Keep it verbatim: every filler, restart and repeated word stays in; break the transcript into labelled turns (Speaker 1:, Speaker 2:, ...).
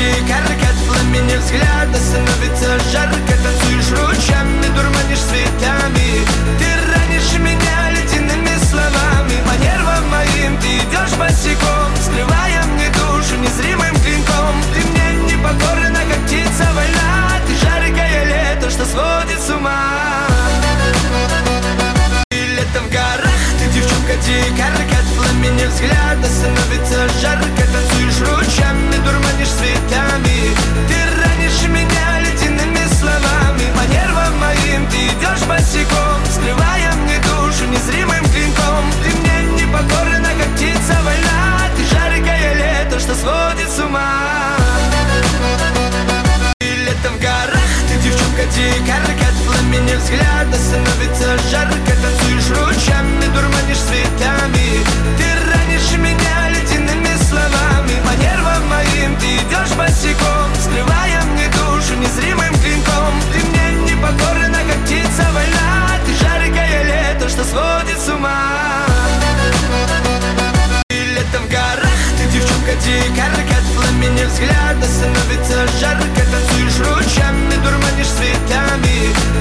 Speaker 1: дико, от пламени взгляда становится жарко. Танцуешь ручьями, дурманишь цветами. Ты ранишь меня ледяными словами. По нервам моим ты идешь босиком, скрывая мне душу незримым клинком. Ты мне не покорна, как птица вольна. Ты жаркое лето, что сводит с ума. И лето в горах, ты девчонка дикарка. От пламени взгляда становится жарко. Танцуешь ручьями, дурманишь цветами. Ты ранишь меня ледяными словами. По нервам моим ты идешь босиком, скрывая мне душу незримым клинком. Ты мне не покорна, как птица вольна. Ты жаркое лето, что сводит с ума. И лето в горах, ты девчонка дикарка. От пламени взгляда становится жарко. Танцуешь ручьями, дурманишь цветами. Ты ранишь меня ледяными словами. По нервам моим ты идешь босиком, скрывая мне душу незримым клинком. Ты мне не покорна, как птица вольна. Ты жаркое лето, что сводит с ума. И лето в горах, ты девчонка дикарка. От пламени взгляда становится жарко. Танцуешь ручьями, дурманишь цветами.